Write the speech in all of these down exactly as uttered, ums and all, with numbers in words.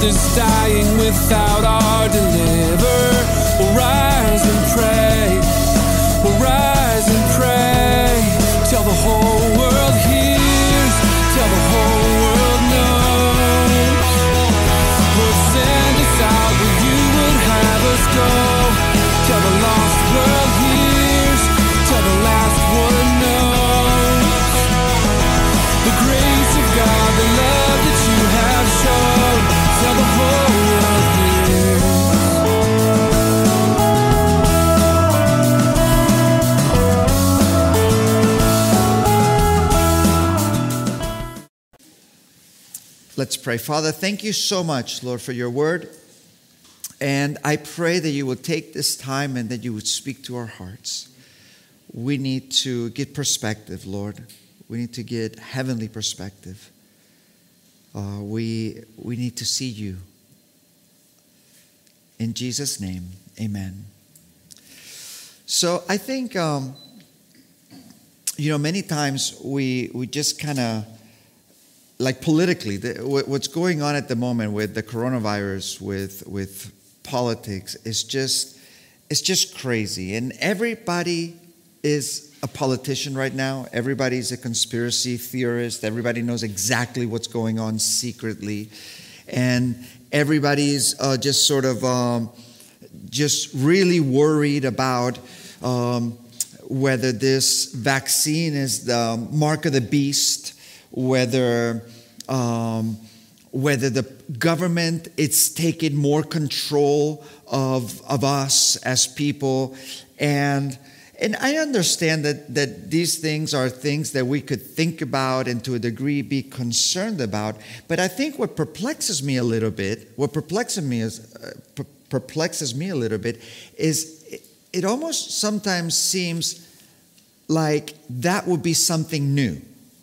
is dying without our deliverer. We'll rise and pray. We'll rise and pray till the whole world hears, till the whole world knows. Lord, send us out where you would have us go, till the lost world hears, till the last one knows. The grace of God, the love that you have shown, till the whole world hears. Let's pray. Father, thank you so much, Lord, for your word. And I pray that you will take this time and that you would speak to our hearts. We need to get perspective, Lord. We need to get heavenly perspective. Uh, we, we need to see you. In Jesus' name, amen. So I think, um, you know, many times we, we just kind of, like politically, the, what's going on at the moment with the coronavirus, with with politics, is just it's just crazy. And everybody is a politician right now. Everybody's a conspiracy theorist. Everybody knows exactly what's going on secretly, and everybody's uh, just sort of um, just really worried about um, whether this vaccine is the mark of the beast. Whether um, whether the government it's taken more control of of us as people, and and I understand that that these things are things that we could think about and to a degree be concerned about. But I think what perplexes me a little bit, what perplexes me is uh, per- perplexes me a little bit, is it, it almost sometimes seems like that would be something new.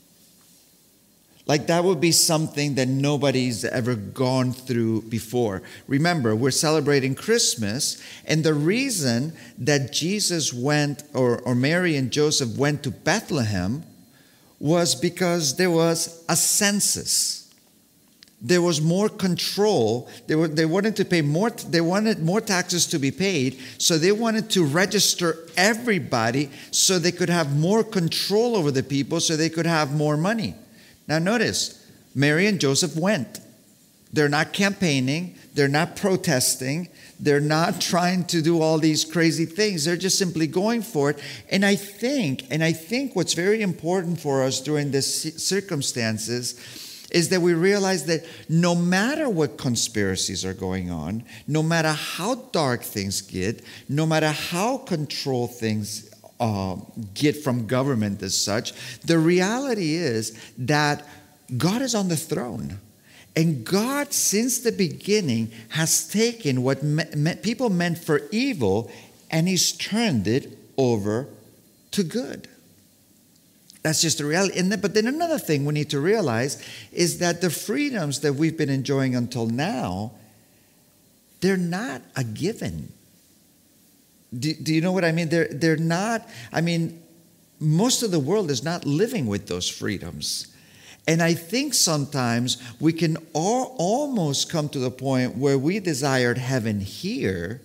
Like that would be something that nobody's ever gone through before. Remember, we're celebrating Christmas, and the reason that Jesus went, or, or Mary and Joseph went to Bethlehem was because there was a census. There was more control. They were, they wanted to pay more, they wanted more taxes to be paid, so they wanted to register everybody so they could have more control over the people, so they could have more money. Now notice, Mary and Joseph went. They're not campaigning. They're not protesting. They're not trying to do all these crazy things. They're just simply going for it. And I think, and I think what's very important for us during these circumstances is that we realize that no matter what conspiracies are going on, no matter how dark things get, no matter how controlled things Uh, get from government as such, the reality is that God is on the throne. And God, since the beginning, has taken what me- me- people meant for evil and He's turned it over to good. That's just the reality. And then, but then another thing we need to realize is that the freedoms that we've been enjoying until now, they're not a given. Do, do you know what I mean? They're, they're not, I mean, most of the world is not living with those freedoms. And I think sometimes we can all, almost come to the point where we desired heaven here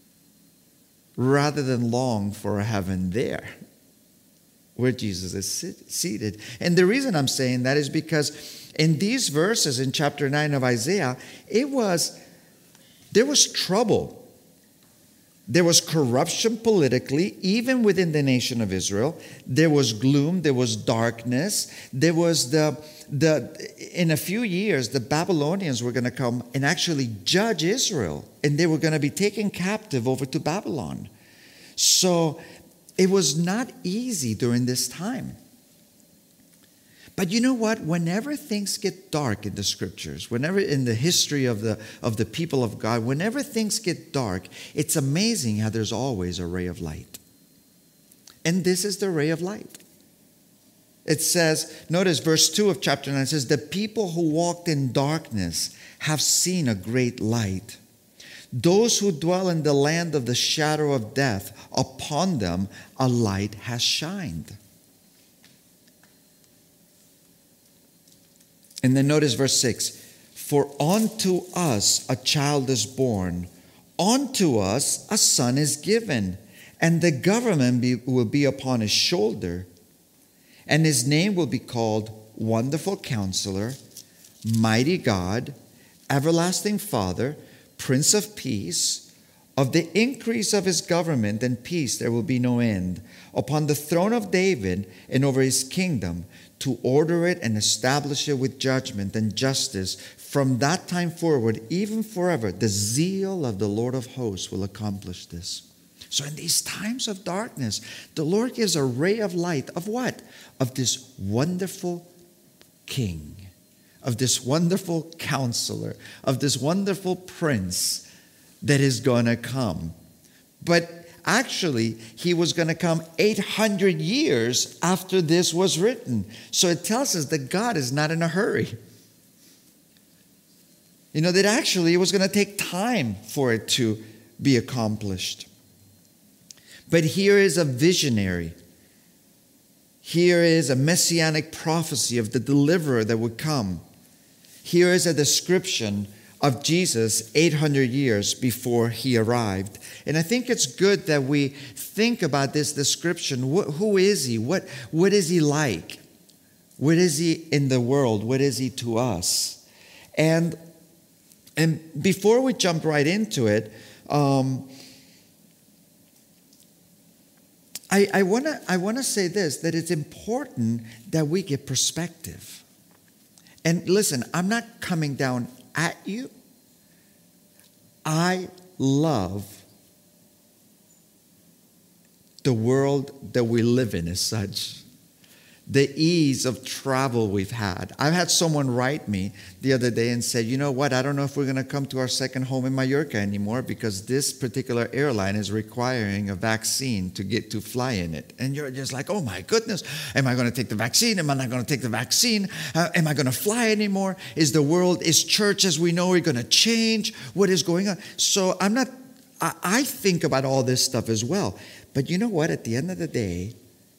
rather than long for a heaven there, where Jesus is sit, seated. And the reason I'm saying that is because in these verses in chapter nine of Isaiah, it was, there was trouble. There was corruption politically, even within the nation of Israel. There was gloom. There was darkness. There was the, the in a few years, the Babylonians were going to come and actually judge Israel. And they were going to be taken captive over to Babylon. So it was not easy during this time. But you know what? Whenever things get dark in the scriptures, whenever in the history of the of the people of God, whenever things get dark, it's amazing how there's always a ray of light. And this is the ray of light. It says, notice verse two of chapter nine, it says, the people who walked in darkness have seen a great light. Those who dwell in the land of the shadow of death, upon them a light has shined. And then notice verse six. For unto us a child is born, unto us a son is given, and the government be, will be upon his shoulder, and his name will be called Wonderful Counselor, Mighty God, Everlasting Father, Prince of Peace. Of the increase of his government and peace there will be no end, upon the throne of David and over his kingdom, to order it and establish it with judgment and justice from that time forward, even forever. The zeal of the Lord of hosts will accomplish this. So in these times of darkness, the Lord gives a ray of light of what? Of this wonderful King, of this wonderful Counselor, of this wonderful Prince that is going to come. But actually, he was going to come eight hundred years after this was written. So it tells us that God is not in a hurry. You know, that actually it was going to take time for it to be accomplished. But here is a visionary. Here is a messianic prophecy of the deliverer that would come. Here is a description of Jesus eight hundred years before he arrived. And I think it's good that we think about this description. Who is he? What, what is he like? What is he in the world? What is he to us? And, and before we jump right into it, um, I, I want to I want to say this, that it's important that we get perspective. And listen, I'm not coming down at you. I love the world that we live in as such. The ease of travel we've had. I've had someone write me the other day and said, you know what, I don't know if we're going to come to our second home in Mallorca anymore because this particular airline is requiring a vaccine to get to fly in it. And you're just like, oh my goodness, am I going to take the vaccine? Am I not going to take the vaccine? Uh, am I going to fly anymore? Is the world, is church as we know it going to change? What is going on? So I'm not, I, I think about all this stuff as well. But you know what, at the end of the day,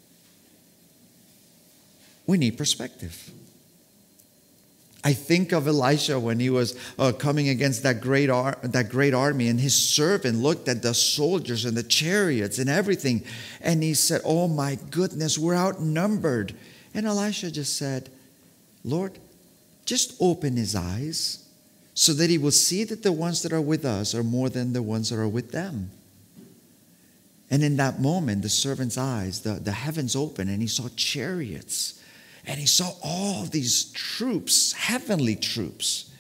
we need perspective. I think of Elisha when he was uh, coming against that great ar- that great army, and his servant looked at the soldiers and the chariots and everything, and he said, oh my goodness, we're outnumbered. And Elisha just said, Lord, just open his eyes so that he will see that the ones that are with us are more than the ones that are with them. And in that moment, the servant's eyes, the, the heavens opened, and he saw chariots. And he saw all these troops, heavenly troops.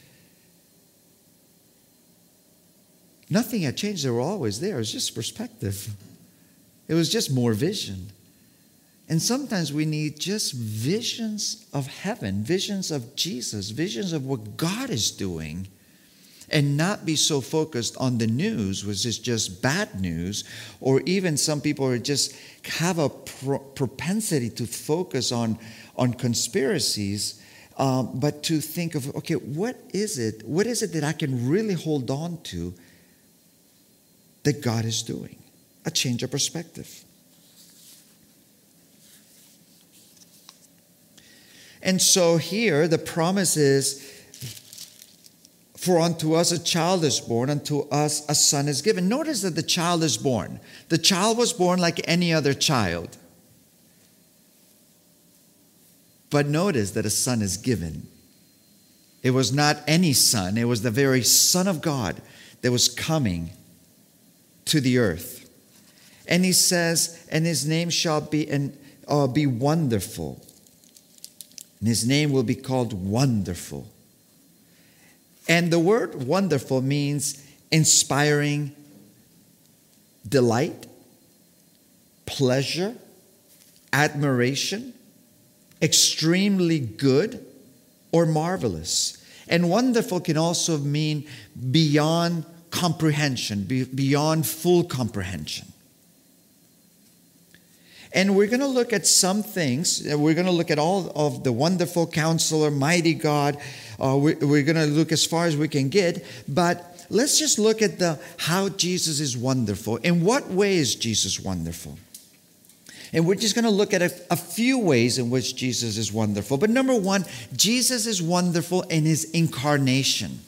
Nothing had changed. They were always there. It was just perspective. It was just more vision. And sometimes we need just visions of heaven, visions of Jesus, visions of what God is doing, and not be so focused on the news, which is just bad news, or even some people are just have a pro- propensity to focus on on conspiracies, um, but to think of, okay, what is it? What is it that I can really hold on to that God is doing? A change of perspective. And so here the promise is, for unto us a child is born, unto us a son is given. Notice that the child is born. The child was born like any other child. But notice that a son is given. It was not any son. It was the very Son of God that was coming to the earth. And he says, and his name shall be, and, uh, be wonderful. And his name will be called Wonderful. And the word wonderful means inspiring delight, pleasure, admiration, extremely good, or marvelous. And wonderful can also mean beyond comprehension, be, beyond full comprehension. And we're going to look at some things. We're going to look at all of the wonderful Counselor, mighty God. Uh, we're we're going to look as far as we can get. But let's just look at the how Jesus is wonderful. In what way is Jesus wonderful? And we're just going to look at a, a few ways in which Jesus is wonderful. But number one, Jesus is wonderful in his incarnation.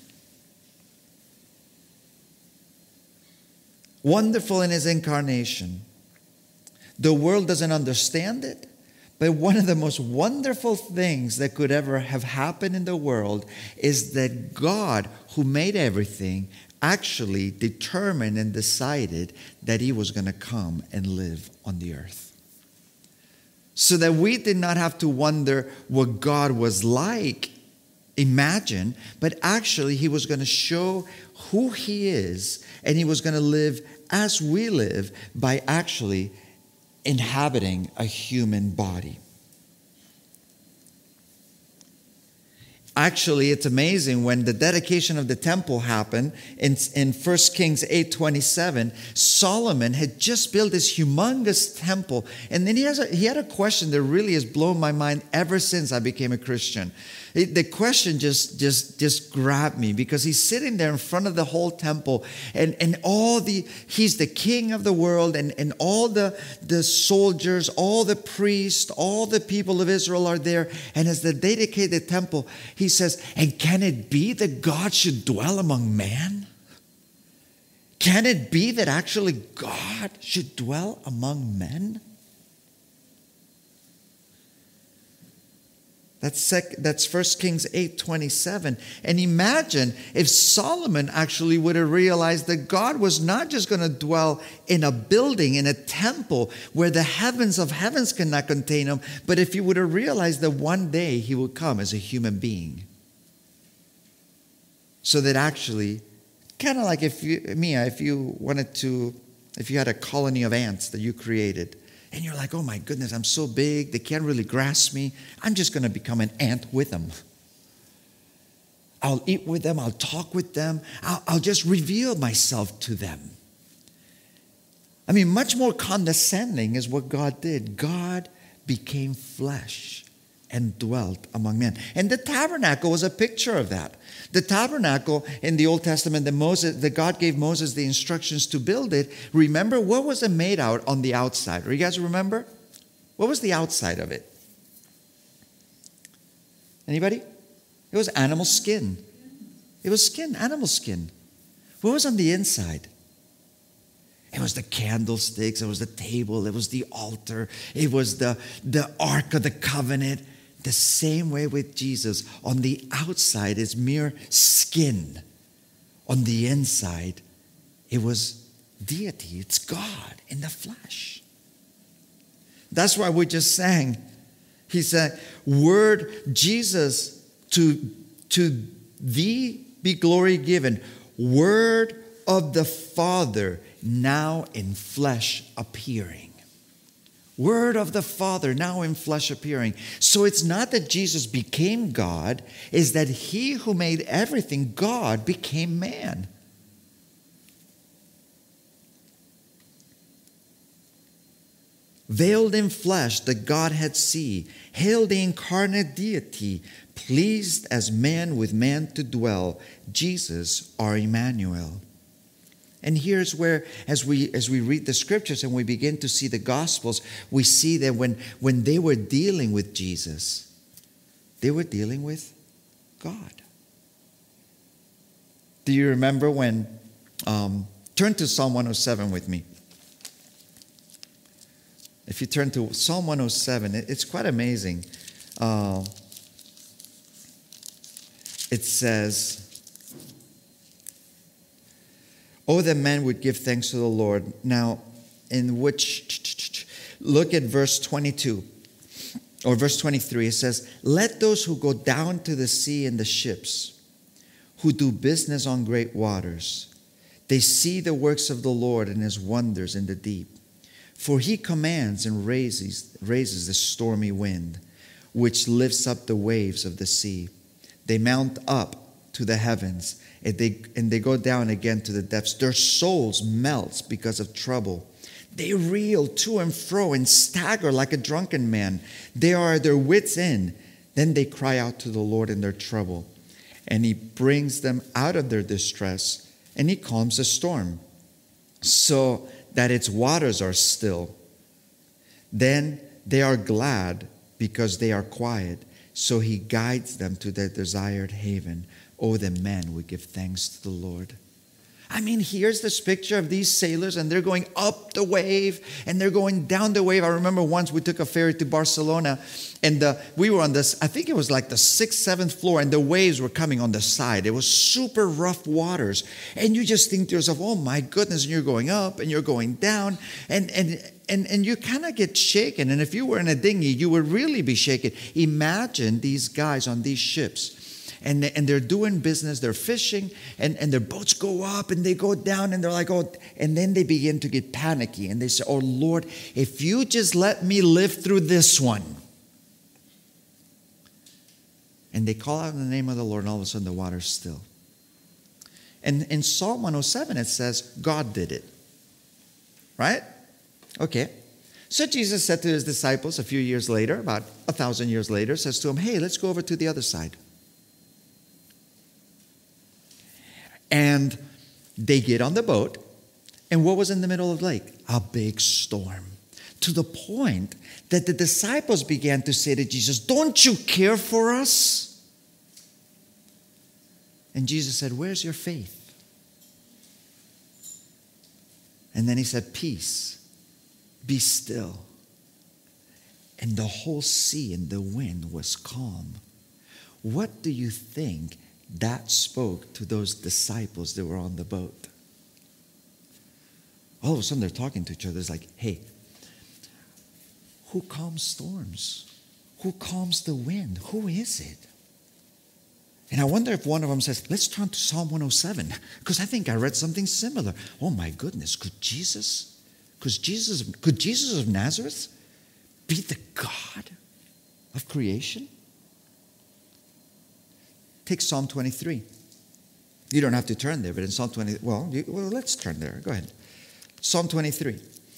Wonderful in his incarnation. The world doesn't understand it, but one of the most wonderful things that could ever have happened in the world is that God, who made everything, actually determined and decided that he was going to come and live on the earth. So that we did not have to wonder what God was like, imagine, but actually he was going to show who he is, and he was going to live as we live by actually inhabiting a human body. Actually, it's amazing when the dedication of the temple happened in, in First Kings eight twenty-seven, Solomon had just built this humongous temple. And then he, has a, he had a question that really has blown my mind ever since I became a Christian. It, the question just, just, just grabbed me because he's sitting there in front of the whole temple, and, and all the, he's the king of the world, and, and all the, the soldiers, all the priests, all the people of Israel are there. And as they dedicate the temple, he says, and can it be that God should dwell among man? Can it be that actually God should dwell among men? That's sec, that's First Kings eight twenty-seven. And imagine if Solomon actually would have realized that God was not just going to dwell in a building, in a temple, where the heavens of heavens cannot contain him, but if he would have realized that one day he would come as a human being. So that actually, kind of like if you, Mia, if you wanted to, if you had a colony of ants that you created, and you're like, oh my goodness, I'm so big, they can't really grasp me. I'm just going to become an ant with them. I'll eat with them, I'll talk with them, I'll, I'll just reveal myself to them. I mean, much more condescending is what God did. God became flesh and dwelt among men. And the tabernacle was a picture of that. The tabernacle in the Old Testament that Moses, that God gave Moses the instructions to build it, remember, what was it made out on the outside? Do you guys remember? What was the outside of it? Anybody? It was animal skin. It was skin, animal skin. What was on the inside? It was the candlesticks, it was the table, it was the altar, it was the, the Ark of the Covenant. The same way with Jesus. On the outside is mere skin. On the inside, it was deity. It's God in the flesh. That's why we just sang. He said, word, Jesus, to, to thee be glory given. Word of the Father, now in flesh appearing. Word of the Father, now in flesh appearing. So it's not that Jesus became God, it's that he who made everything, God, became man. Veiled in flesh, the Godhead see. Hail the incarnate deity, pleased as man with man to dwell. Jesus, our Emmanuel. And here's where, as we as we read the scriptures and we begin to see the Gospels, we see that when, when they were dealing with Jesus, they were dealing with God. Do you remember when, um, turn to Psalm one oh seven with me. If you turn to Psalm one oh seven, it, it's quite amazing. Uh, it says, oh, that man would give thanks to the Lord. Now, in which, look at verse twenty-two, or verse twenty-three. It says, let those who go down to the sea in the ships, who do business on great waters, they see the works of the Lord and his wonders in the deep. For he commands and raises, raises the stormy wind, which lifts up the waves of the sea. They mount up to the heavens, and they, and they go down again to the depths. Their souls melt because of trouble. They reel to and fro and stagger like a drunken man. They are at their wits' end. Then they cry out to the Lord in their trouble, and he brings them out of their distress, and he calms the storm, so that its waters are still. Then they are glad because they are quiet. So he guides them to their desired haven. Oh, the men would give thanks to the Lord. I mean, here's this picture of these sailors, and they're going up the wave, and they're going down the wave. I remember once we took a ferry to Barcelona, and the, we were on this, I think it was like the sixth, seventh floor, and the waves were coming on the side. It was super rough waters. And you just think to yourself, oh my goodness, and you're going up, and you're going down, and and and, and you kind of get shaken. And if you were in a dinghy, you would really be shaken. Imagine these guys on these ships. And, and they're doing business, they're fishing, and, and their boats go up and they go down, and they're like, oh, and then they begin to get panicky. And they say, oh, Lord, if you just let me live through this one. And they call out in the name of the Lord, and all of a sudden the water's still. And in Psalm one oh seven, it says, God did it. Right? Okay. So Jesus said to his disciples a few years later, about a thousand years later, says to them, hey, let's go over to the other side. And they get on the boat, and what was in the middle of the lake? A big storm. To the point that the disciples began to say to Jesus, don't you care for us? And Jesus said, where's your faith? And then he said, peace, be still. And the whole sea and the wind was calm. What do you think that spoke to those disciples that were on the boat? All of a sudden they're talking to each other. It's like, hey, who calms storms? Who calms the wind? Who is it? And I wonder if one of them says, let's turn to Psalm one oh seven, because I think I read something similar. Oh my goodness, could Jesus, could Jesus, could Jesus of Nazareth be the God of creation? Take Psalm twenty-three. You don't have to turn there, but in Psalm twenty, well, you, well, let's turn there. Go ahead. Psalm twenty-three.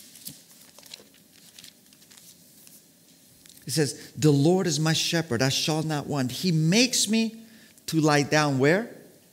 It says, the Lord is my shepherd, I shall not want. He makes me to lie down where?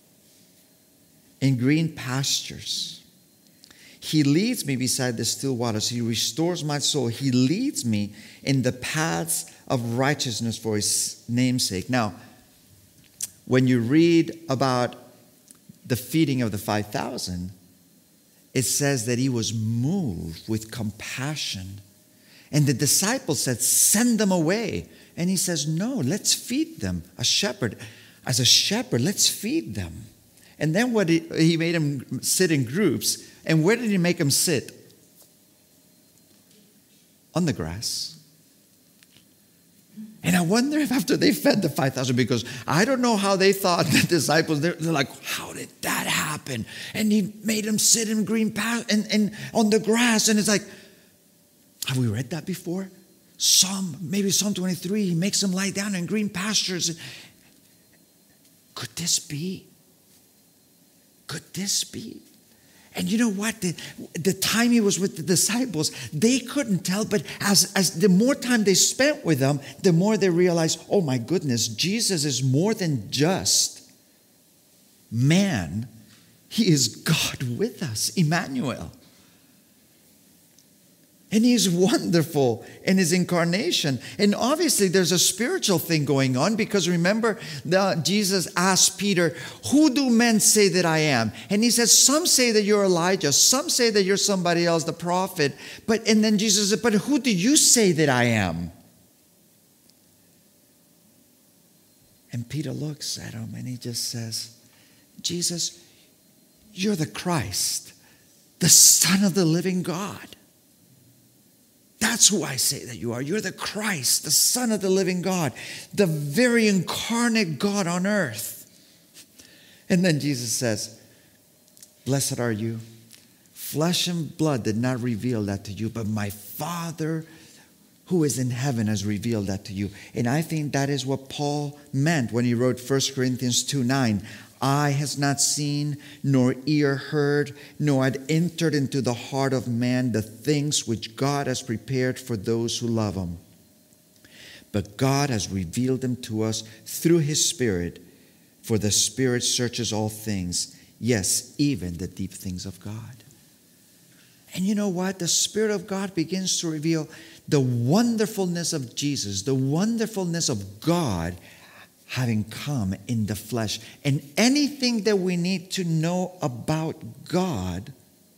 In green pastures. He leads me beside the still waters. He restores my soul. He leads me in the paths of righteousness for his name's sake. Now, when you read about the feeding of the five thousand, it says that he was moved with compassion. And the disciples said, send them away. And he says, no, let's feed them. A shepherd, as a shepherd, let's feed them. And then what he, he made them sit in groups. And where did he make them sit? On the grass. And I wonder if after they fed the five thousand, because I don't know how they thought, the disciples, they're, they're like, how did that happen? And he made them sit in green path and, and on the grass. And it's like, have we read that before? Psalm, maybe Psalm twenty-three, he makes them lie down in green pastures. Could this be? Could this be? And you know what? The, the time he was with the disciples, they couldn't tell. But as, as the more time they spent with them, the more they realized, oh my goodness, Jesus is more than just man. He is God with us, Emmanuel. And he's wonderful in his incarnation. And obviously there's a spiritual thing going on, because remember, the, Jesus asked Peter, who do men say that I am? And he says, some say that you're Elijah. Some say that you're somebody else, the prophet. But and then Jesus said, but who do you say that I am? And Peter looks at him and he just says, Jesus, you're the Christ, the Son of the living God. That's who I say that you are. You're the Christ, the Son of the living God, the very incarnate God on earth. And then Jesus says, blessed are you. Flesh and blood did not reveal that to you, but my Father who is in heaven has revealed that to you. And I think that is what Paul meant when he wrote First Corinthians two nine. Eye has not seen, nor ear heard, nor had entered into the heart of man the things which God has prepared for those who love him. But God has revealed them to us through his Spirit, for the Spirit searches all things, yes, even the deep things of God. And you know what? The Spirit of God begins to reveal the wonderfulness of Jesus, the wonderfulness of God having come in the flesh. And anything that we need to know about God,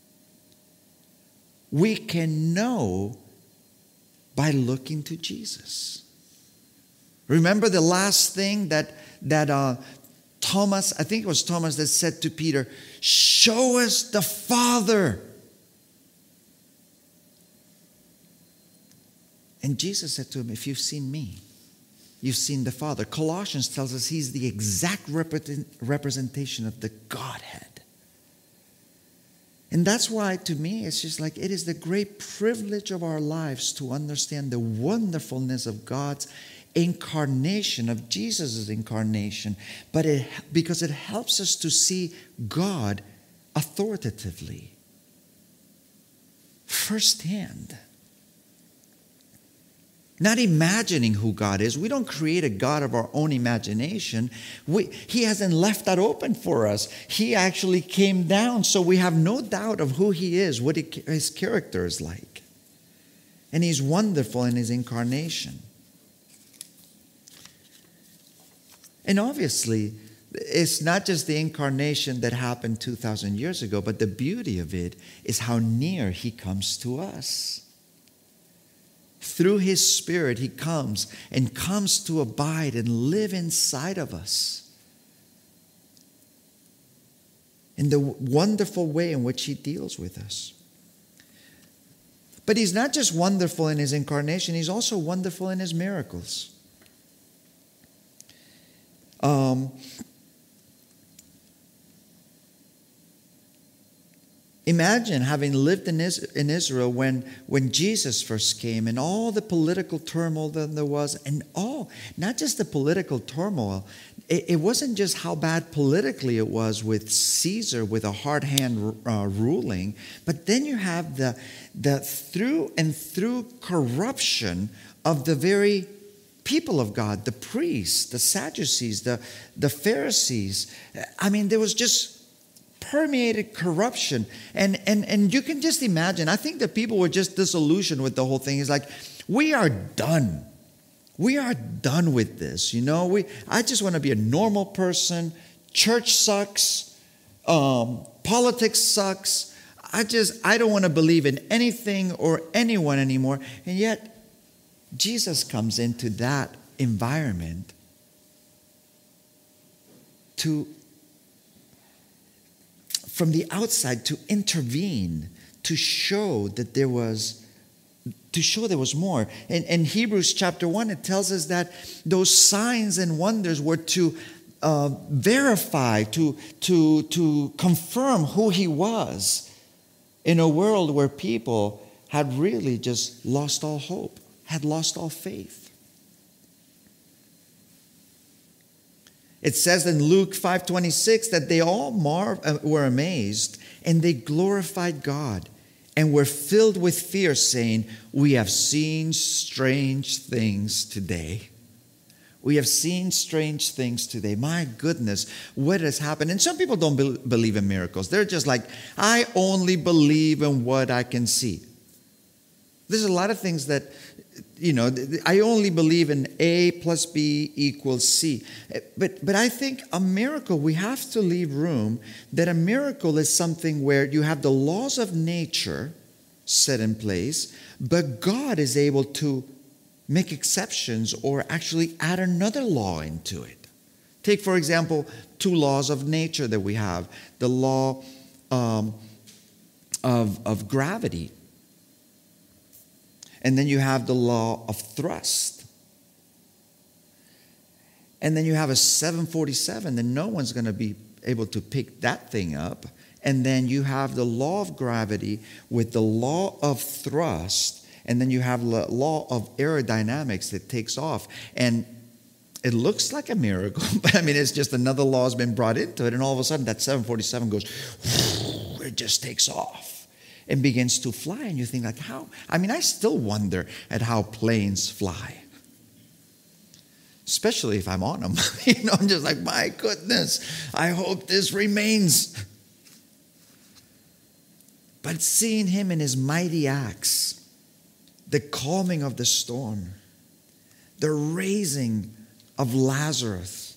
we can know by looking to Jesus. Remember the last thing that, that uh, Thomas, I think it was Thomas that said to Peter, "Show us the Father." And Jesus said to him, "If you've seen me, you've seen the Father." Colossians tells us he's the exact representation of the Godhead. And that's why, to me, it's just like it is the great privilege of our lives to understand the wonderfulness of God's incarnation, of Jesus' incarnation. But it, because it helps us to see God authoritatively, firsthand. Not imagining who God is. We don't create a God of our own imagination. We, he hasn't left that open for us. He actually came down, so we have no doubt of who He is, what he, His character is like. And He's wonderful in His incarnation. And obviously, it's not just the incarnation that happened two thousand years ago, but the beauty of it is how near He comes to us. Through His Spirit, He comes and comes to abide and live inside of us in the wonderful way in which He deals with us. But He's not just wonderful in His incarnation, He's also wonderful in His miracles. Um, Imagine having lived in Israel when, when Jesus first came, and all the political turmoil that there was, and all, not just the political turmoil, it, it wasn't just how bad politically it was with Caesar, with a hard hand uh, ruling, but then you have the, the through and through corruption of the very people of God, the priests, the Sadducees, the, the Pharisees. I mean, there was just permeated corruption. And, and, and you can just imagine, I think that people were just disillusioned with the whole thing. It's like, we are done. We are done with this. You know, we, I just want to be a normal person. Church sucks. Um, politics sucks. I just, I don't want to believe in anything or anyone anymore. And yet, Jesus comes into that environment to from the outside to intervene, to show that there was, to show there was more. In, in Hebrews chapter one, it tells us that those signs and wonders were to uh, verify, to, to, to confirm who He was in a world where people had really just lost all hope, had lost all faith. It says in Luke five twenty-six that they all mar- uh, were amazed and they glorified God and were filled with fear, saying, "We have seen strange things today." We have seen strange things today. My goodness, what has happened? And some people don't be- believe in miracles. They're just like, I only believe in what I can see. There's a lot of things that, you know, I only believe in A plus B equals C. But, but I think a miracle, we have to leave room that a miracle is something where you have the laws of nature set in place, but God is able to make exceptions or actually add another law into it. Take, for example, two laws of nature that we have. The law um, of, of gravity. And then you have the law of thrust. And then you have a seven forty-seven, and no one's going to be able to pick that thing up. And then you have the law of gravity with the law of thrust. And then you have the law of aerodynamics that takes off. And it looks like a miracle, but I mean, it's just another law has been brought into it. And all of a sudden, that seven forty-seven goes, it just takes off and begins to fly. And you think like, how? I mean, I still wonder at how planes fly. Especially if I'm on them. You know, I'm just like, my goodness, I hope this remains. but seeing him in his mighty acts, the calming of the storm, the raising of Lazarus,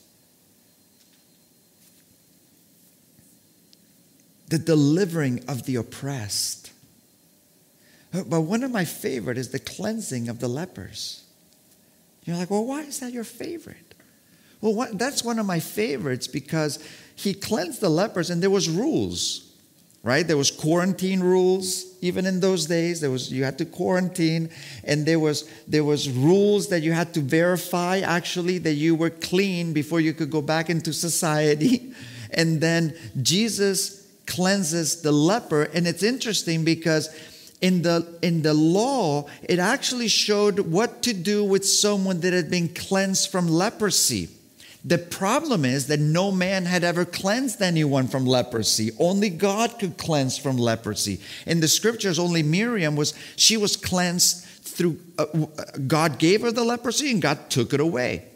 the delivering of the oppressed. But one of my favorite is the cleansing of the lepers. You're like, well, why is that your favorite? Well, what, that's one of my favorites because he cleansed the lepers and there was rules, right? There was quarantine rules. Even in those days, there was you had to quarantine, and there was there was rules that you had to verify actually that you were clean before you could go back into society. And then Jesus cleanses the leper, and it's interesting because in the in the law, it actually showed what to do with someone that had been cleansed from leprosy. The problem is that no man had ever cleansed anyone from leprosy. Only God could cleanse from leprosy. In the scriptures, only Miriam was, she was cleansed through, uh, God gave her the leprosy and God took it away.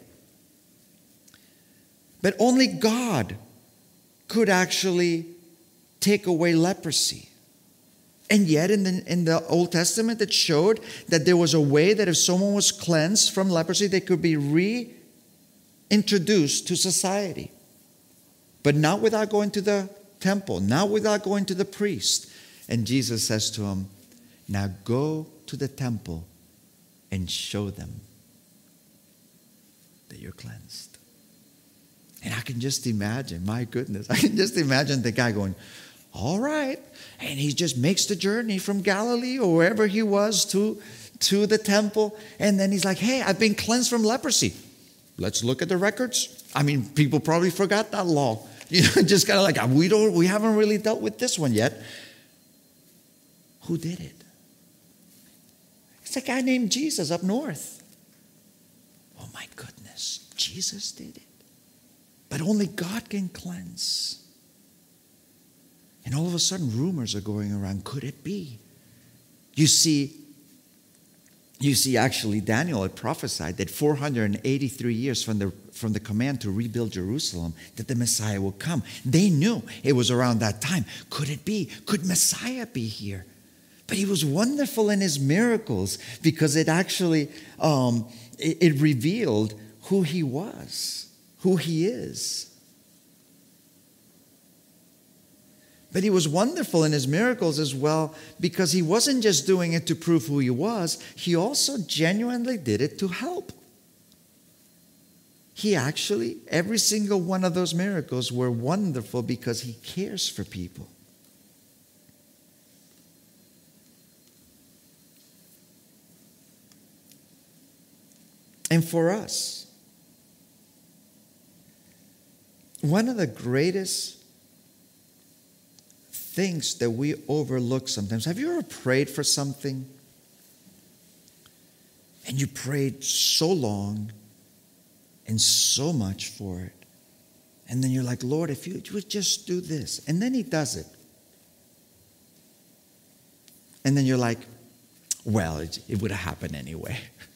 But only God could actually take away leprosy. And yet in the, in the Old Testament, it showed that there was a way that if someone was cleansed from leprosy, they could be re introduced to society, but not without going to the temple, not without going to the priest. And Jesus says to him, now go to the temple and show them that you're cleansed. And I can just imagine, my goodness, I can just imagine the guy going, all right. And he just makes the journey from Galilee or wherever he was to, to the temple. And then he's like, hey, I've been cleansed from leprosy. Let's look at the records. I mean, people probably forgot that law. You know, just kind of like, we don't, we haven't really dealt with this one yet. Who did it? It's a guy named Jesus up north. Oh my goodness, Jesus did it. But only God can cleanse. And all of a sudden, rumors are going around. Could it be? You see, You see, actually, Daniel had prophesied that four hundred eighty-three years from the, from the command to rebuild Jerusalem, that the Messiah will come. They knew it was around that time. Could it be? Could Messiah be here? But he was wonderful in his miracles because it actually, um, it, it revealed who he was, who he is. But he was wonderful in his miracles as well because he wasn't just doing it to prove who he was. He also genuinely did it to help. He actually, every single one of those miracles were wonderful because he cares for people. And for us, one of the greatest things that we overlook sometimes. Have you ever prayed for something and you prayed so long and so much for it, and then you're like, Lord, if you would just do this, and then he does it, and then you're like, well, it, it would have happened anyway.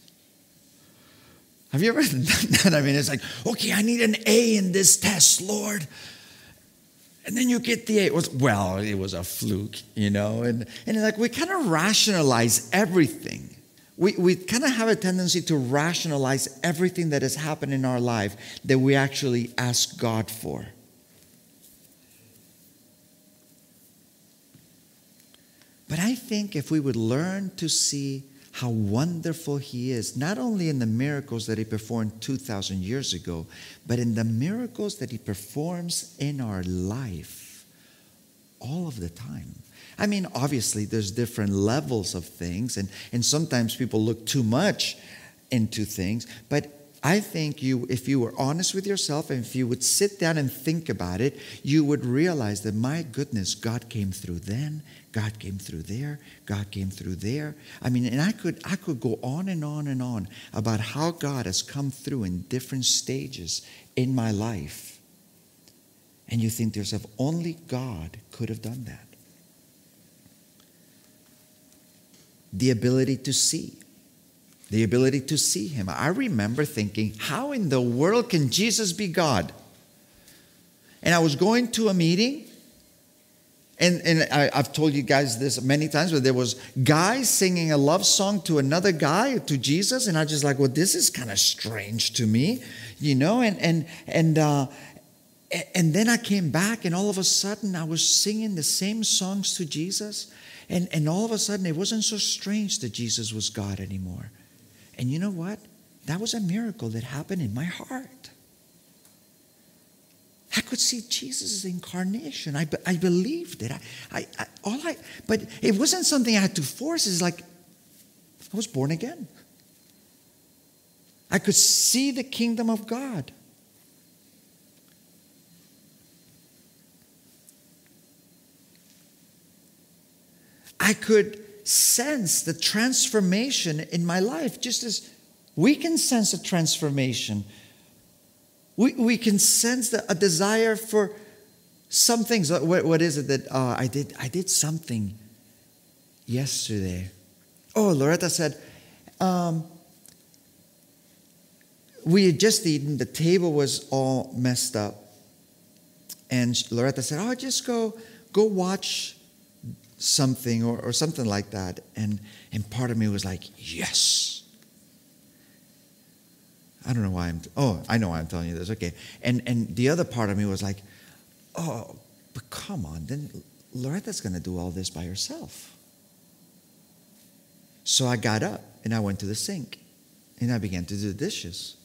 Have you ever done that? I mean, it's like, okay, I need an A in this test, Lord. And then you get the A. It was, well, it was a fluke, you know. And, and like we kind of rationalize everything. We, we kind of have a tendency to rationalize everything that has happened in our life that we actually ask God for. But I think if we would learn to see how wonderful he is, not only in the miracles that he performed two thousand years ago, but in the miracles that he performs in our life all of the time. I mean, obviously, there's different levels of things, and, and sometimes people look too much into things, but I think you, if you were honest with yourself and if you would sit down and think about it, you would realize that, my goodness, God came through then, God came through there, God came through there. I mean, and I could I could go on and on and on about how God has come through in different stages in my life. And you think to yourself, only God could have done that. The ability to see. The ability to see him. I remember thinking, how in the world can Jesus be God? And I was going to a meeting, And, and I, I've told you guys this many times, but there was guys singing a love song to another guy, to Jesus, and I just like, well, this is kind of strange to me, you know. And and and uh, and then I came back, and all of a sudden I was singing the same songs to Jesus, and and all of a sudden it wasn't so strange that Jesus was God anymore. And you know what? That was a miracle that happened in my heart. I could see Jesus' incarnation. I, I believed it. I, I, I, all I, but it wasn't something I had to force. It's like I was born again. I could see the kingdom of God. I could sense the transformation in my life, just as we can sense a transformation. We we can sense the, a desire for some things. What, what is it that uh, I did? I did something yesterday. Oh, Loretta said, um, we had just eaten. The table was all messed up, and Loretta said, "Oh, just go go watch something or, or something like that." And and part of me was like, "Yes." I don't know why I'm, oh, I know why I'm telling you this, okay. And and the other part of me was like, oh, but come on, then Loretta's going to do all this by herself. So I got up and I went to the sink and I began to do the dishes.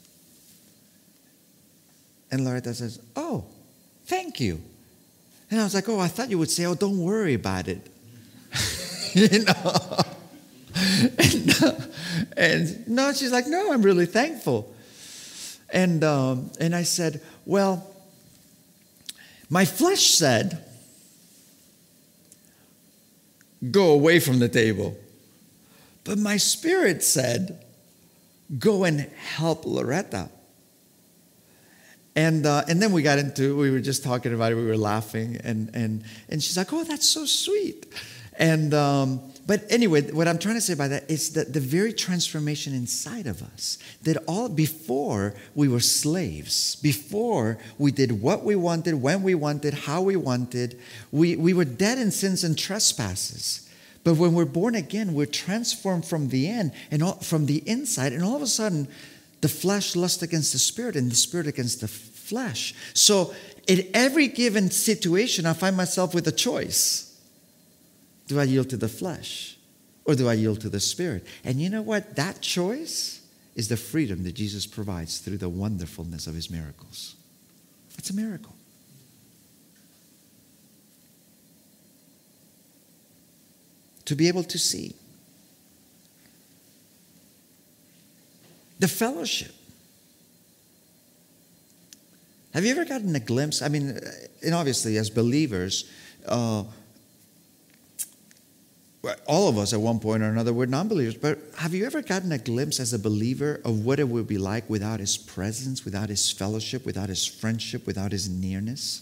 And Loretta says, oh, thank you. And I was like, oh, I thought you would say, oh, don't worry about it. you know? and, uh, and no, she's like, no, I'm really thankful. And um, and I said, well, my flesh said, go away from the table. But my spirit said, go and help Loretta. And uh, and then we got into, we were just talking about it, we were laughing, and and and she's like, oh, that's so sweet. And um, but anyway, what I'm trying to say by that is that the very transformation inside of us, that all before we were slaves, before we did what we wanted, when we wanted, how we wanted, we, we were dead in sins and trespasses. But when we're born again, we're transformed from the end and all, from the inside, and all of a sudden, the flesh lusts against the spirit, and the spirit against the flesh. So, in every given situation, I find myself with a choice. Do I yield to the flesh, or do I yield to the spirit? And you know what? That choice is the freedom that Jesus provides through the wonderfulness of his miracles. It's a miracle. To be able to see. The fellowship. Have you ever gotten a glimpse? I mean, and obviously as believers, uh, all of us at one point or another were non-believers, but have you ever gotten a glimpse as a believer of what it would be like without his presence, without his fellowship, without his friendship, without his nearness?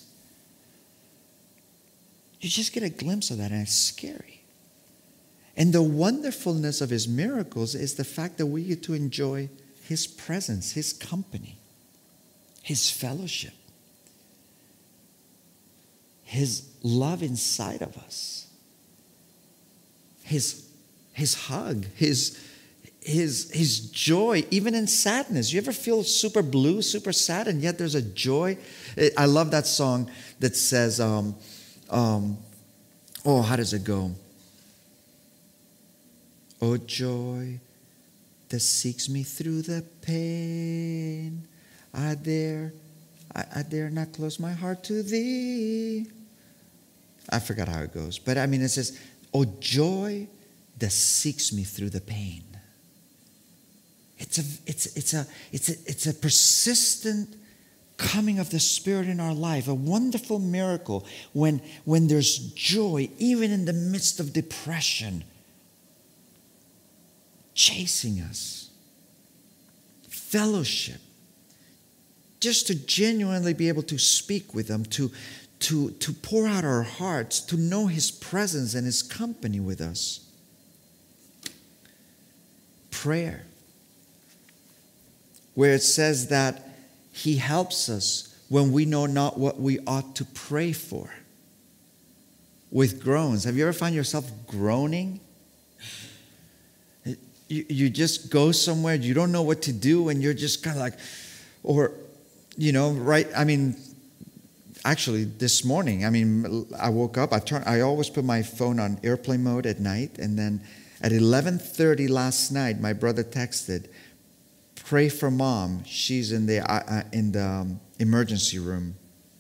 You just get a glimpse of that, and it's scary. And the wonderfulness of his miracles is the fact that we get to enjoy his presence, his company, his fellowship, his love inside of us. His, his hug, his, his, his joy, even in sadness. You ever feel super blue, super sad, and yet there's a joy? I love that song that says, um, um, oh, how does it go? Oh, joy that seeks me through the pain. I dare, I, I dare not close my heart to thee. I forgot how it goes. But I mean, it says, oh, joy that seeks me through the pain. It's a, it's, it's a, it's a, it's a persistent coming of the Spirit in our life, a wonderful miracle when, when there's joy, even in the midst of depression, chasing us. Fellowship. Just to genuinely be able to speak with them, to, to, to pour out our hearts, to know his presence and his company with us. Prayer, where it says that he helps us when we know not what we ought to pray for. with groans. Have you ever found yourself groaning? You, you just go somewhere, you don't know what to do, and you're just kind of like, or, you know, right? I mean, actually, this morning, I mean, I woke up, I turn, I always put my phone on airplane mode at night, and then at eleven thirty last night, my brother texted, pray for mom. She's in the, uh, in the um, emergency room.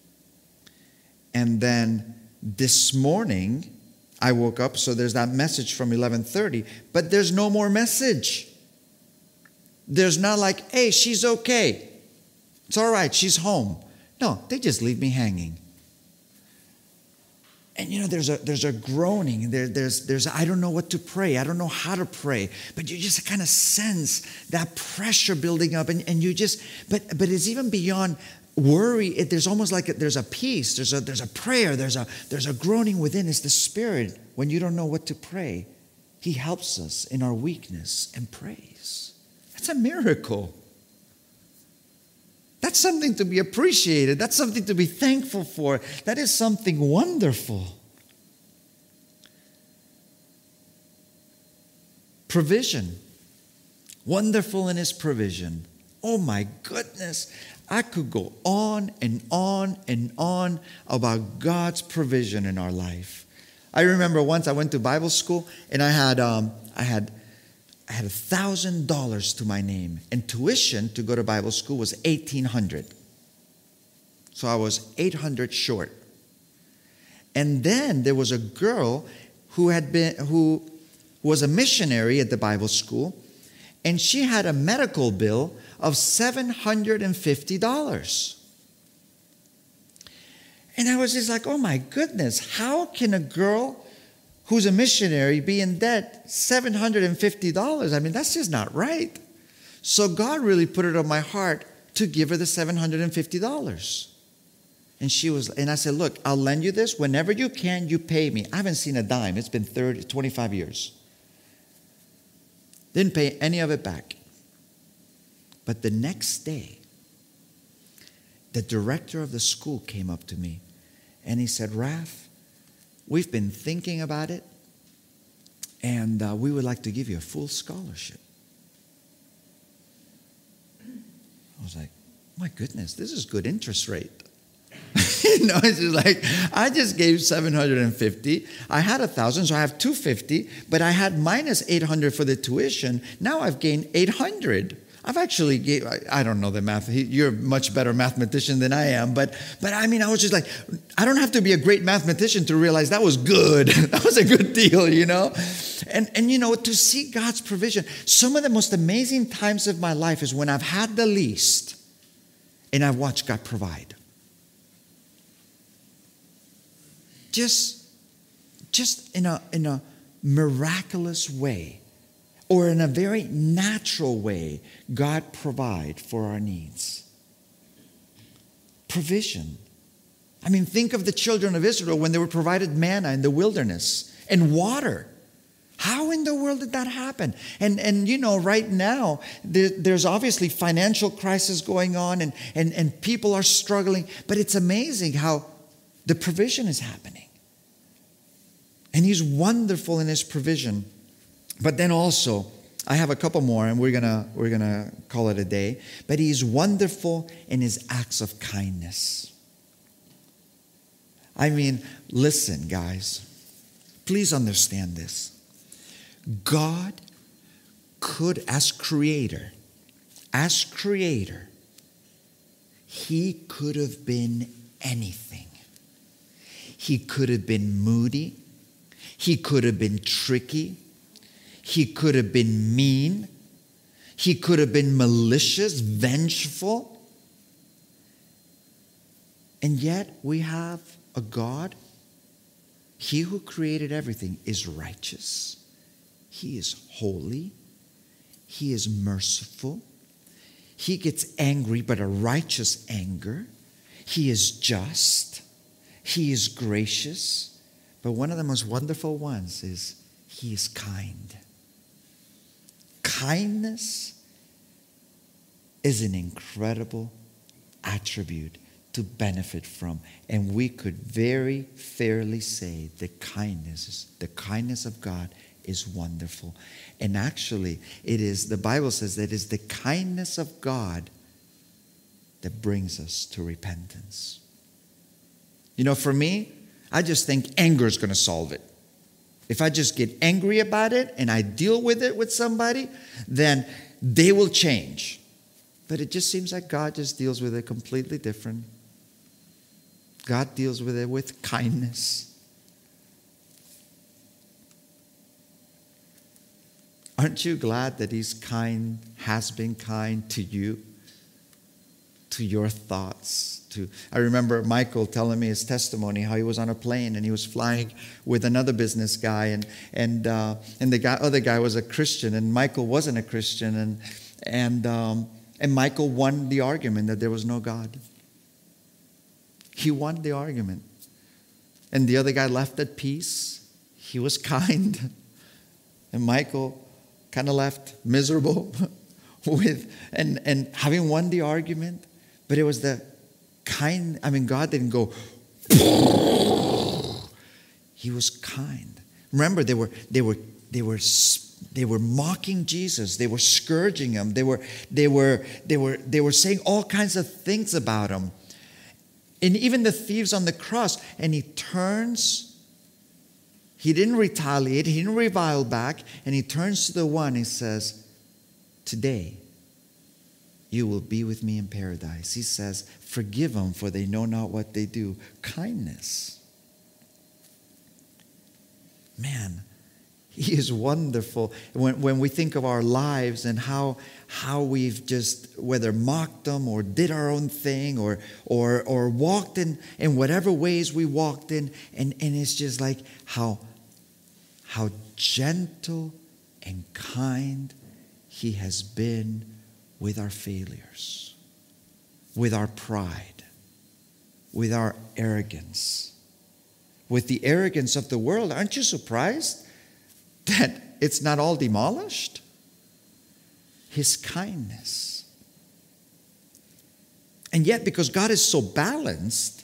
And then this morning, I woke up, so there's that message from eleven thirty, but there's no more message. There's not like, hey, she's okay. It's all right, she's home. No, they just leave me hanging. And you know, there's a there's a groaning. There, there's there's I don't know what to pray. I don't know how to pray. But you just kind of sense that pressure building up, and, and you just but but it's even beyond worry. It, there's almost like a, there's a peace. There's a there's a prayer. There's a there's a groaning within. It's the Spirit. When you don't know what to pray, He helps us in our weakness and praise. That's a miracle. That's something to be appreciated. That's something to be thankful for. That is something wonderful. Provision. Wonderful in His provision. Oh my goodness. I could go on and on and on about God's provision in our life. I remember once I went to Bible school and I had um, I had I had a thousand dollars to my name, and tuition to go to Bible school was eighteen hundred. So I was eight hundred short. And then there was a girl who had been who was a missionary at the Bible school, and she had a medical bill of seven hundred fifty dollars. And I was just like, oh my goodness, how can a girl who's a missionary be in debt seven hundred fifty dollars? I mean, that's just not right. So God really put it on my heart to give her the seven hundred fifty dollars. And she was, and I said, look, I'll lend you this. Whenever you can, you pay me. I haven't seen a dime. It's been thirty, twenty-five years. Didn't pay any of it back. But the next day, the director of the school came up to me and he said, Raph, we've been thinking about it, and uh, we would like to give you a full scholarship. I was like, my goodness, this is good interest rate. You know, it's just like, I just gave seven hundred fifty. I had one thousand, so I have two hundred fifty, but I had minus eight hundred for the tuition. Now I've gained eight hundred. I've actually gave, I, I don't know the math. You're a much better mathematician than I am. But, but I mean, I was just like, I don't have to be a great mathematician to realize that was good. That was a good deal, you know. And, and, you know, to see God's provision. Some of the most amazing times of my life is when I've had the least and I've watched God provide. Just, just in a, in a miraculous way. Or in a very natural way, God provide for our needs. Provision. I mean, think of the children of Israel when they were provided manna in the wilderness and water. How in the world did that happen? And, and you know, right now, there, there's obviously financial crisis going on, and, and, and people are struggling. But it's amazing how the provision is happening. And He's wonderful in His provision. But then also, I have a couple more, and we're gonna we're gonna call it a day. But He's wonderful in His acts of kindness. I mean, listen, guys, please understand this. God could, as creator, as creator, He could have been anything. He could have been moody. He could have been tricky. He could have been mean. He could have been malicious, vengeful. And yet we have a God. He who created everything is righteous. He is holy. He is merciful. He gets angry, but a righteous anger. He is just. He is gracious. But one of the most wonderful ones is He is kind. Kindness is an incredible attribute to benefit from. And we could very fairly say the kindness, the kindness of God is wonderful. And actually, it is, the Bible says that it is the kindness of God that brings us to repentance. You know, for me, I just think anger is going to solve it. If I just get angry about it and I deal with it with somebody, then they will change. But it just seems like God just deals with it completely different. God deals with it with kindness. Aren't you glad that He's kind, has been kind to you, to your thoughts? To, I remember Michael telling me his testimony, how he was on a plane and he was flying with another business guy, and and uh, and the guy, other guy was a Christian, and Michael wasn't a Christian, and and um, and Michael won the argument that there was no God. He won the argument, and the other guy left at peace. He was kind, and Michael kind of left miserable with and and having won the argument. But it was the kind, I mean, God didn't go, He was kind. Remember, they were they were they were they were mocking Jesus. They were scourging him. They were they were they were they were saying all kinds of things about him. And even the thieves on the cross, and He turns, He didn't retaliate, He didn't revile back, and He turns to the one, He says, today you will be with me in paradise. He says, forgive them, for they know not what they do. Kindness. Man, He is wonderful. When, when we think of our lives and how, how we've just, whether mocked them or did our own thing or, or, or walked in, in whatever ways we walked in, and, and it's just like how, how gentle and kind He has been with our failures, with our pride, with our arrogance, with the arrogance of the world. Aren't you surprised that it's not all demolished? His kindness. And yet, because God is so balanced,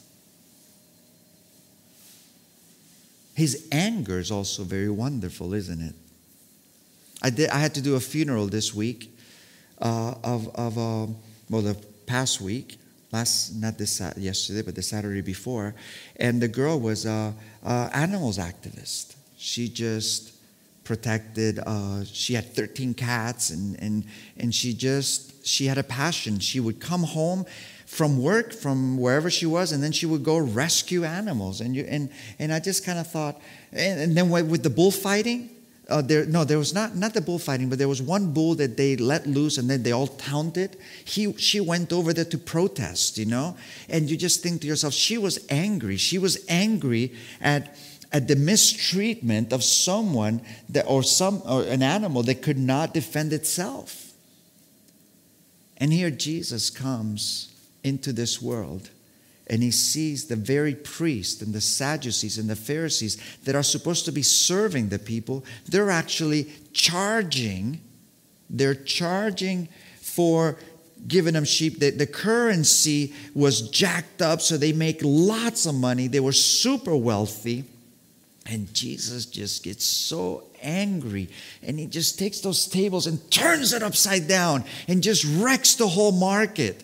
His anger is also very wonderful, isn't it? I did. I had to do a funeral this week. Uh, of of uh, well, the past week, last not this yesterday, but the Saturday before, and the girl was a, a animals activist. She just protected. Uh, she had thirteen cats, and and and she just she had a passion. She would come home from work, from wherever she was, and then she would go rescue animals. And you and and I just kind of thought, and, and then with the bullfighting. Uh, there, no, there was not, not the bullfighting, but there was one bull that they let loose and then they all taunted. He, she went over there to protest, you know. And you just think to yourself, she was angry. She was angry at, at the mistreatment of someone that, or some, or an animal that could not defend itself. And here Jesus comes into this world. And He sees the very priests and the Sadducees and the Pharisees that are supposed to be serving the people. They're actually charging. They're charging for giving them sheep. The, the currency was jacked up, so they make lots of money. They were super wealthy. And Jesus just gets so angry. And He just takes those tables and turns it upside down and just wrecks the whole market.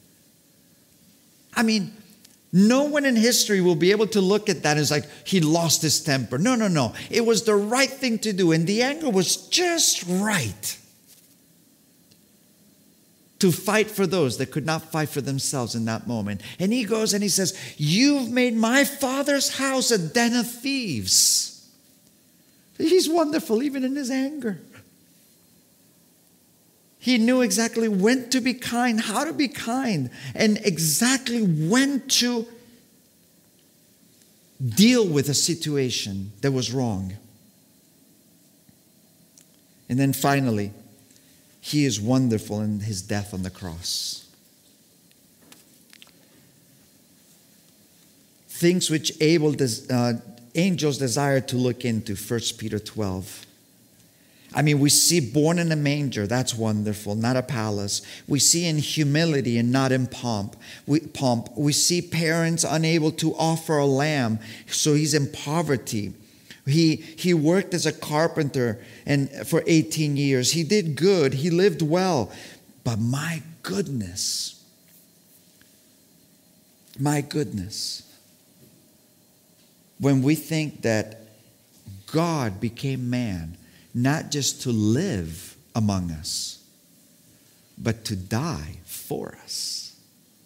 I mean, no one in history will be able to look at that as like He lost his temper. No, no, no. It was the right thing to do. And the anger was just right to fight for those that could not fight for themselves in that moment. And He goes and He says, you've made my Father's house a den of thieves. He's wonderful even in His anger. He knew exactly when to be kind, how to be kind, and exactly when to deal with a situation that was wrong. And then finally, He is wonderful in His death on the cross. Things which able des- uh, angels desire to look into, First Peter twelve. I mean, we see born in a manger, that's wonderful, not a palace. We see in humility and not in pomp. We, pomp. We see parents unable to offer a lamb, so he's in poverty. He, he worked as a carpenter and for eighteen years. He did good. He lived well. But my goodness, my goodness, when we think that God became man, not just to live among us, but to die for us.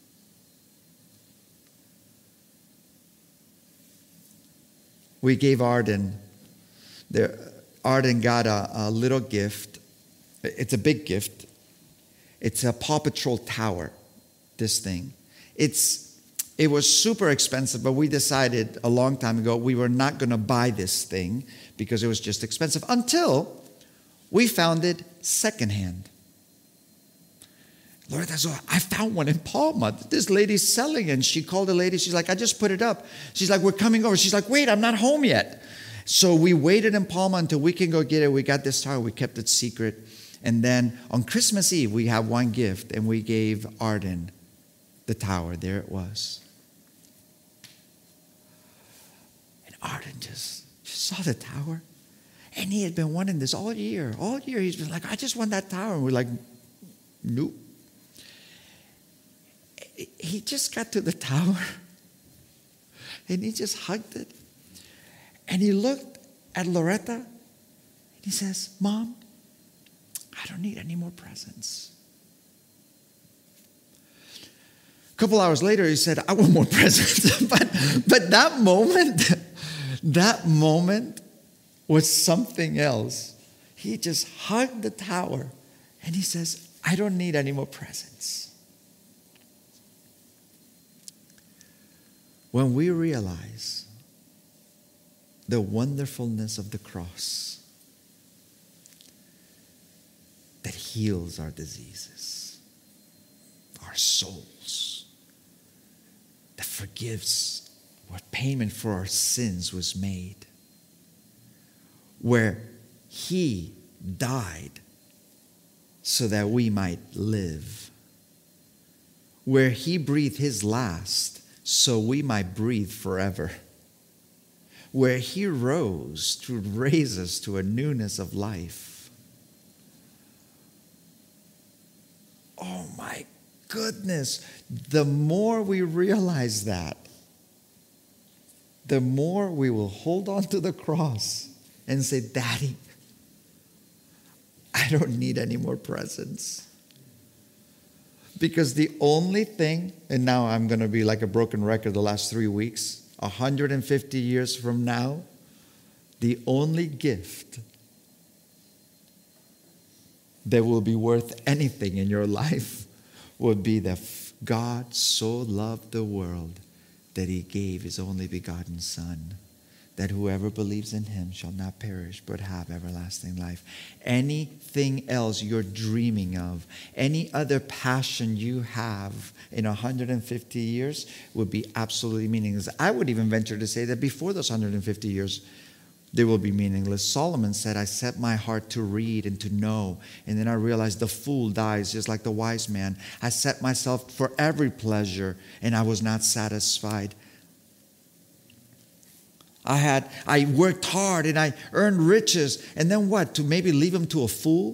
We gave Arden, there, Arden got a, a little gift. It's a big gift. It's a Paw Patrol tower, this thing. It's, it was super expensive, but we decided a long time ago we were not going to buy this thing because it was just expensive until we found it secondhand. Lord, that's all. I found one in Palma. This lady's selling it. And she called the lady. She's like, I just put it up. She's like, we're coming over. She's like, wait, I'm not home yet. So we waited in Palma until we can go get it. We got this tower. We kept it secret. And then on Christmas Eve, we have one gift. And we gave Arden the tower. There it was. And Arden just, just saw the tower. And he had been wanting this all year. All year he's been like, I just want that tower. And we're like, nope. He just got to the tower. And he just hugged it. And he looked at Loretta. And he says, Mom, I don't need any more presents. A couple hours later, he said, I want more presents. but, but that moment, that moment was something else. He just hugged the tower and he says, I don't need any more presents. When we realize the wonderfulness of the cross that heals our diseases, our souls, that forgives what payment for our sins was made, where he died so that we might live, where he breathed his last so we might breathe forever, where he rose to raise us to a newness of life. Oh my goodness, the more we realize that, the more we will hold on to the cross and say, Daddy, I don't need any more presents. Because the only thing, and now I'm going to be like a broken record the last three weeks, one hundred fifty years from now, the only gift that will be worth anything in your life would be that God so loved the world that he gave his only begotten Son, that whoever believes in him shall not perish but have everlasting life. Anything else you're dreaming of, any other passion you have in one hundred fifty years would be absolutely meaningless. I would even venture to say that before those one hundred fifty years, they will be meaningless. Solomon said, I set my heart to read and to know. And then I realized the fool dies just like the wise man. I set myself for every pleasure and I was not satisfied. I had, I worked hard and I earned riches. And then what? To maybe leave them to a fool?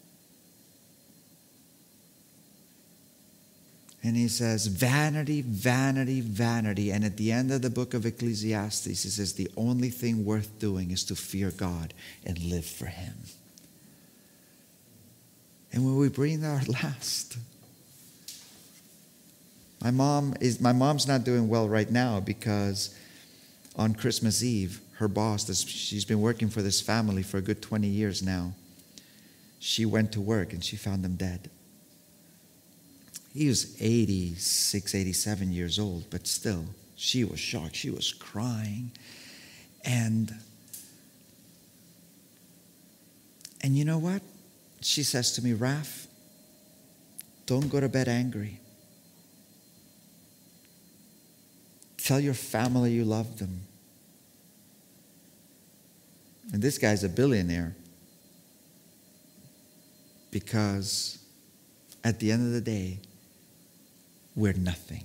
And he says, vanity, vanity, vanity. And at the end of the book of Ecclesiastes, he says, the only thing worth doing is to fear God and live for him. And when we breathe our last, my mom is, my mom's not doing well right now because on Christmas Eve, her boss, this, she's been working for this family for a good twenty years now. She went to work and she found them dead. He was eighty-six, eighty-seven years old, but still, she was shocked. She was crying. And, and you know what? She says to me, Raph, don't go to bed angry. Tell your family you love them. And this guy's a billionaire. because at the end of the day, we're nothing.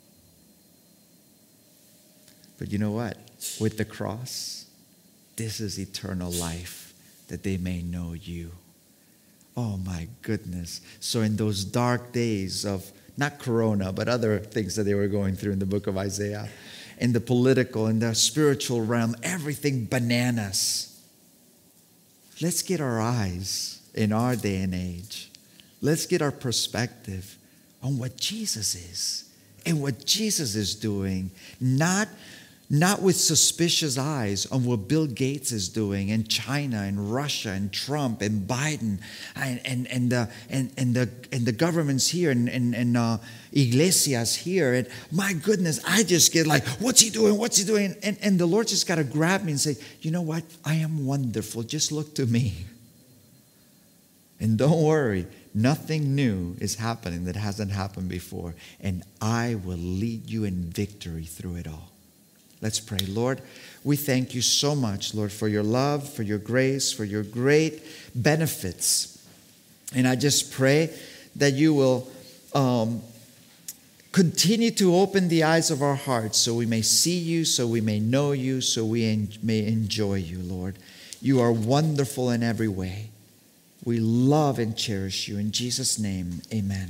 But you know what? With the cross, this is eternal life, that they may know you. Oh my goodness. So in those dark days of, not Corona, but other things that they were going through in the book of Isaiah, in the political, in the spiritual realm, everything bananas. Let's get our eyes in our day and age. Let's get our perspective on what Jesus is and what Jesus is doing, not Not with suspicious eyes on what Bill Gates is doing in China and Russia and Trump and Biden and and and the and, and the and the governments here and and, and uh, iglesias here. And my goodness, I just get like, what's he doing? What's he doing? And and the Lord just got to grab me and say, you know what? I am wonderful. Just look to me. And don't worry, nothing new is happening that hasn't happened before. And I will lead you in victory through it all. Let's pray. Lord, we thank you so much, Lord, for your love, for your grace, for your great benefits. And I just pray that you will um, continue to open the eyes of our hearts so we may see you, so we may know you, so we en- may enjoy you, Lord. You are wonderful in every way. We love and cherish you. In Jesus' name, amen.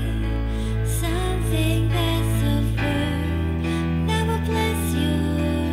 Something that's of worth that will bless your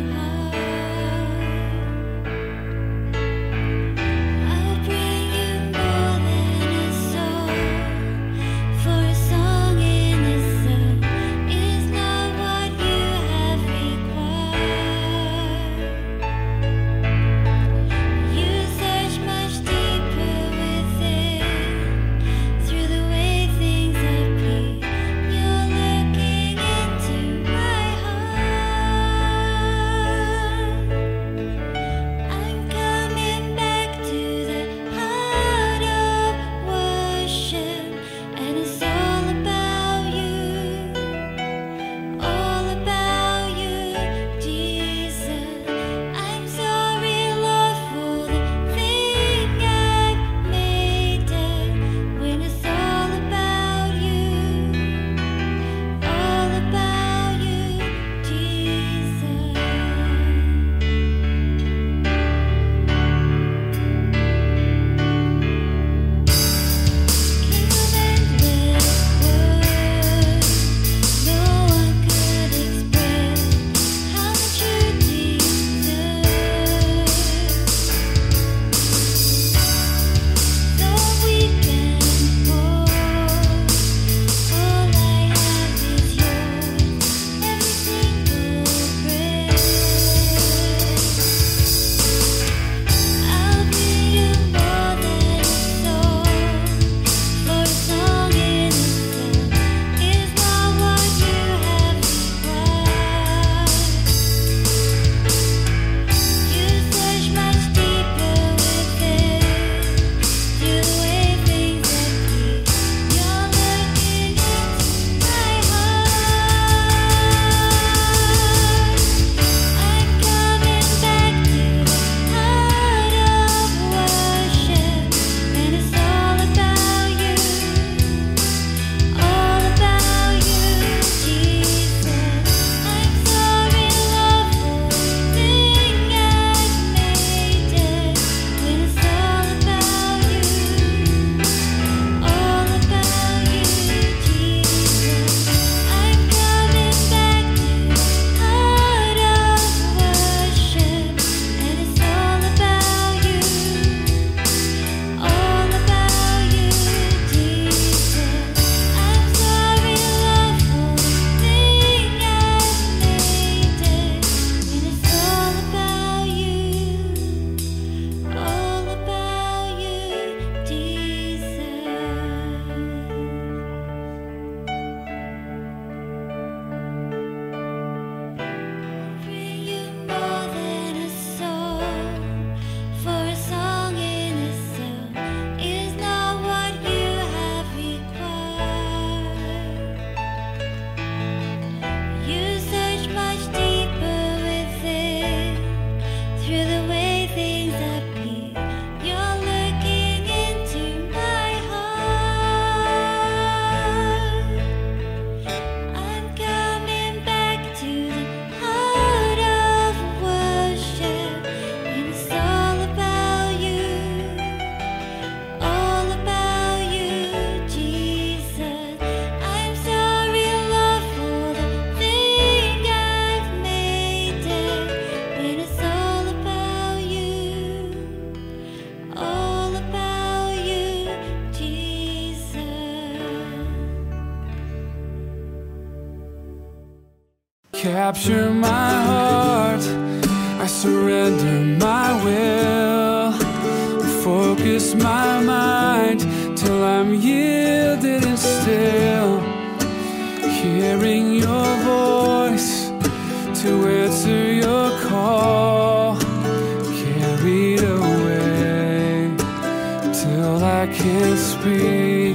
Capture my heart, I surrender my will. Focus my mind till I'm yielded and still. Hearing your voice to answer your call. Carried away till I can't speak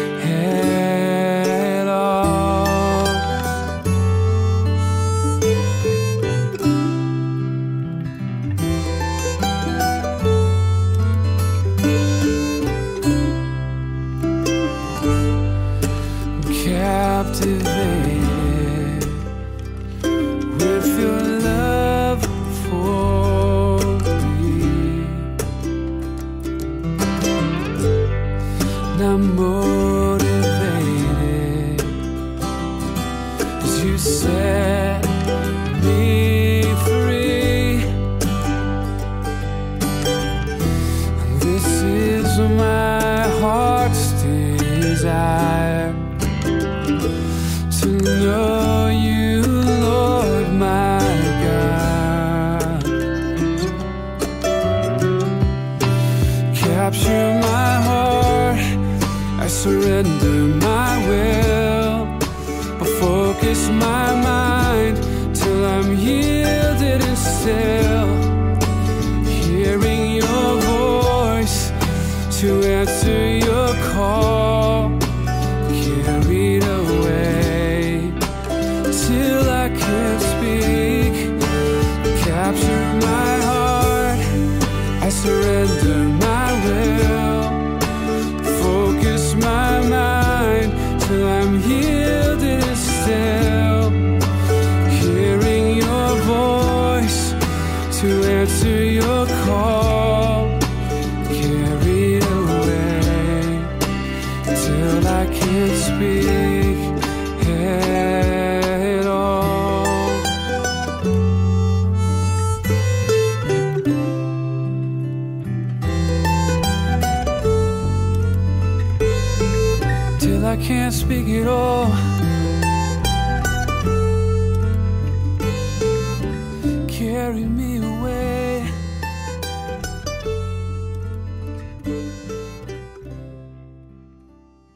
at all. Captivated with your love for me. And I'm motivated as you set me free. And this is my heart's desire, to know you, Lord my God. Capture my heart, I surrender my will. But focus my mind till I'm yielded and still. Hearing your voice to answer your call. Carried away till I can't speak. Capture my heart, I surrender my will. Focus my mind till I'm yielded and still. Hearing your voice to answer your call. Carried away till I can't speak at all. Till I can't speak at all. Carry me away.